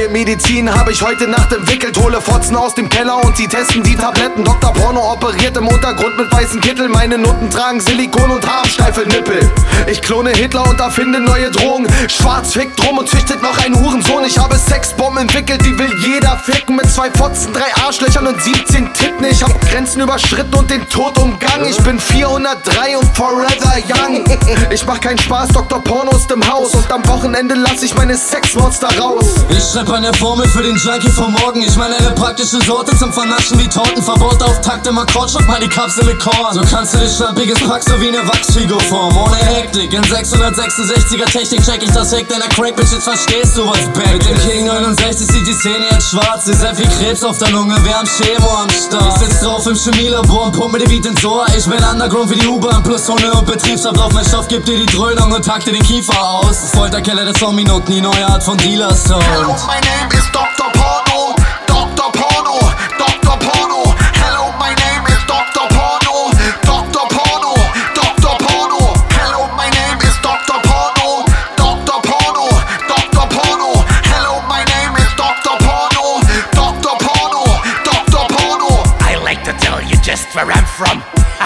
Medizin habe ich heute Nacht entwickelt. Hole Fotzen aus dem Keller und sie testen die Tabletten. Dr. Porno operiert im Untergrund mit weißen Kittel. Meine Nutten tragen Silikon und haben steife Nippel. Ich klone Hitler und erfinde neue Drogen. Schwarz fickt rum und züchtet noch einen Hurensohn. Ich habe Sexbomben entwickelt, die will jeder ficken. Mit 2 Fotzen, 3 Arschlöchern und 17 Titten. Ich hab Grenzen überschritten und den Tod umgangen. Ich bin 403 und forever young. Ich mach keinen Spaß, Dr. Porno ist im Haus. Und am Wochenende lass ich meine Sexmonster raus. Ich schreib eine Formel für den Junkie von morgen. Ich meine eine praktische Sorte zum Vernaschen wie Torten. Verbaut auf Takt im Akkordstock, mal die Kapsel mit Korn. So kannst du dich schlampiges Pack so wie eine Wachsfigur-Form. Ohne Hektik, in 666er Technik check ich das Heck deiner Crack-Bitch, jetzt verstehst du was back. Mit dem King 69 sieht die Szene jetzt schwarz. Ist sehr viel Krebs auf der Lunge, wir haben Chemo am Start. Ich sitz drauf im Chemielabor und pump mir die Beat ins Ohr. Ich bin Underground wie die U-Bahn plus Sonne und Betriebsablauf. Mein Stoff gibt dir die Dröhnung und takt dir den Kiefer aus. Folterkeller der Zombie-Noten, die neue Art von Dealer-Sound. Hello, my name is Dr. Porno. Dr. Porno, Dr. Porno. Hello, my name is Dr. Porno. Dr. Porno, Dr. Porno. Hello, my name is Dr. Porno. Dr. Porno, Dr. Porno. Hello, my name is Dr. Porno. Dr. Porno, Dr. Porno. I like to tell you just where I'm from.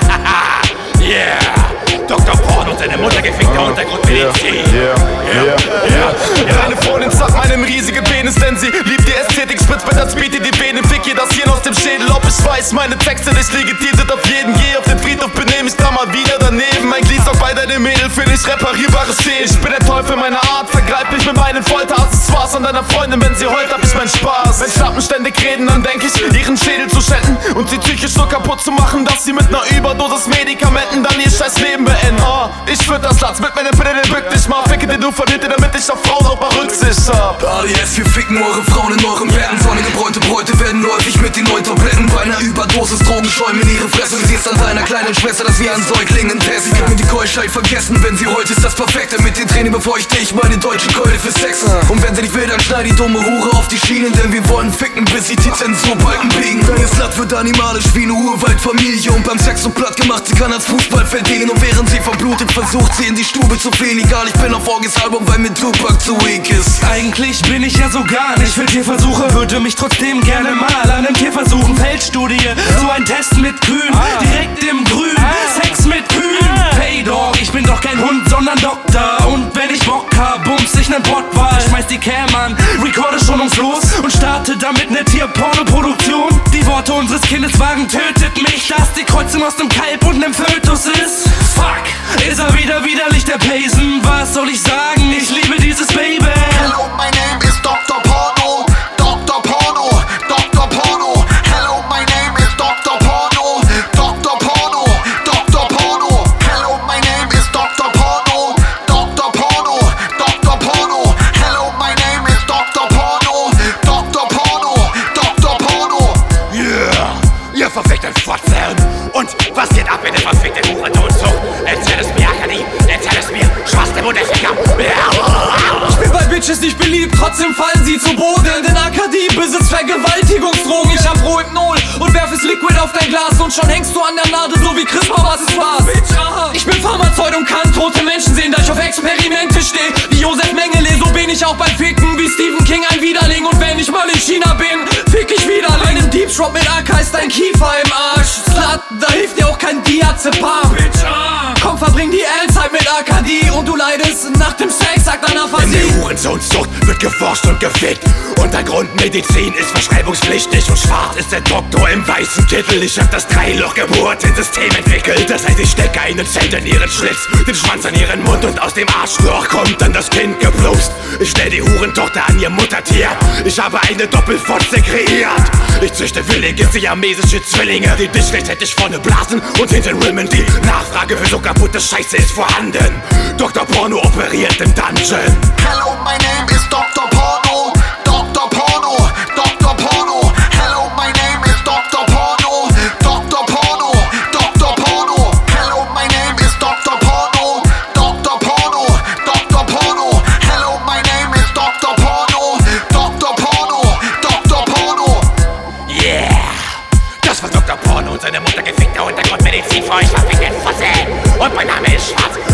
Yeah, Dr. Porno, seine Mutter gefickte Untergrundmedizin. Meine Freundin sagt meinem riesigen Penis, denn sie liebt die Ästhetik, spritzt bei der Speed in die Venen, fick ihr das Hirn aus dem Schädel. Ob ich weiß, meine Texte nicht legitim sind auf jeden. Geh auf den Friedhof, benehm ich da mal wieder daneben. Mein Gliedstock bei deinem Mädel, finde ich reparierbares Szenen. Ich bin der Teufel meiner Art, vergreib mich mit meinen Folteraccessoires an deiner Freundin, wenn sie heult, hab ich meinen Spaß. Wenn Schlappen ständig reden, dann denk ich, ihren Schädel zu schänden und sie psychisch so kaputt zu machen, dass sie mit ner Überdosis Medikamenten dann ihr scheiß Leben beenden. Ich würd das Latz mit meiner Brille, bück dich mal, ficke den du von hinten, damit ich auf Frauen auch mal Rücksicht hab. ADS, wir ficken eure Frauen in euren Betten. Sonnige Bräute, Bräute werden häufig mit den neuen Tabletten. Bei einer Überdosis Drogen schäumen in ihre Fresse. Du siehst an deiner kleinen Schwester, dass sie ein Säugling in Test. Ich hab mir die Keuschheit vergessen, wenn sie heute ist das Perfekte. Mit den Tränen befeuchte ich meine deutsche Keule für Sex. Und wenn sie nicht will, dann schneid die dumme Hure auf die Schienen. Denn wir wollen ficken, bis sie die Zensurbalken biegen. Deine Slut wird animalisch wie eine Urwaldfamilie. Und beim Sex so platt gemacht, sie kann als Fußball verdienen. Und während sie verblutet, versucht sie in die Stube zu fliehen. Egal, ich bin auf Orgis Album, weil mir Tupac zu weak ist. Eigentlich bin ich ja so gar nicht für Tierversuche, würde mich trotzdem gerne mal an einem Tier versuchen. Feldstudie, so ein Test mit Kühen, direkt im Grün, Sex mit Kühen. Hey Dog, ich bin doch kein Hund, sondern Doktor. Und wenn ich Bock hab, bumst ich nen Pottwal. Schmeiß die Cam an, recorde schonungslos und starte damit ne Tierpornoproduktion. Die Worte unseres Kindeswagen tötet mich, dass die Kreuzung aus nem Kalb und nem Fötus ist. Fuck, ist er wieder widerlich, der Payson. Was soll ich sagen, ich liebe dieses Baby. Hello, my name is Dr. Porno. Dr. Porno, Dr. Porno. Hello, my name is Dr. Porno. Dr. Porno, Dr. Porno. Hello, my name is Dr. Porno. Dr. Porno, Dr. Porno. Hello, my name is Dr. Porno. Dr. Porno, Dr. Porno. Yeah, ihr verfickten Fotzen. Und was geht ab mit dem verfickten Hurensohn? Erzähl es mir, Akadie, erzähl es mir, schwarz der Mundfinger. Ich bin bei Bitches nicht beliebt, trotzdem fallen sie zu Boden. Denn Akadie besitzt Vergewaltigungsdrogen. Ich hab Rohypnol und werf es Liquid auf dein Glas. Und schon hängst du an der Nadel, so wie Chris Mamas es war's. Ich bin Pharmazeut und kann tote Menschen sehen, da ich auf Experimente steh. Wie Josef Mengele, so bin ich auch beim Ficken. Wie Stephen King ein Widerling. Und wenn ich mal in China bin, fick ich wieder. Einen Deep Drop mit AK ist dein Kiefer im Arsch. Slut, da hilft dir auch kein Diazepam. Komm, verbring die L-Zeit mit Akadie und du leidest nach dem Sex, sagt einer In Fantasie. der Hurensohnsucht wird geforscht und gefickt. Untergrundmedizin ist verschreibungspflichtig. Und schwarz ist der Doktor im weißen Kittel. Ich hab das Dreiloch-Geburtensystem entwickelt. Das heißt, ich stecke einen Zelt in ihren Schlitz, den Schwanz an ihren Mund und aus dem Arschloch kommt dann das Kind geblust. Ich stell die Hurentochter an ihr Muttertier. Ich habe eine Doppelfotze kreiert. Ich züchte willige siamesische Zwillinge. Die dich hätte vorne blasen und hinten rimmen. Die Nachfrage für so kaputte Scheiße ist vorhanden. Dr. Porno operiert im Dungeon. Hello, my name is Dr. Porno. Dr. Porno, Dr. Porno. Hello, my name is Dr. Porno. Dr. Porno, Dr. Porno. Hello, my name is Dr. Porno. Dr. Porno, Dr. Porno. Hello, my name is Dr. Porno. Dr. Porno, Dr. Porno. Yeah, das war Dr. Porno und seine Mutter gefickte Untergrundmedizin für euch verfickten Fosse. Und mein Name ist Schwarz.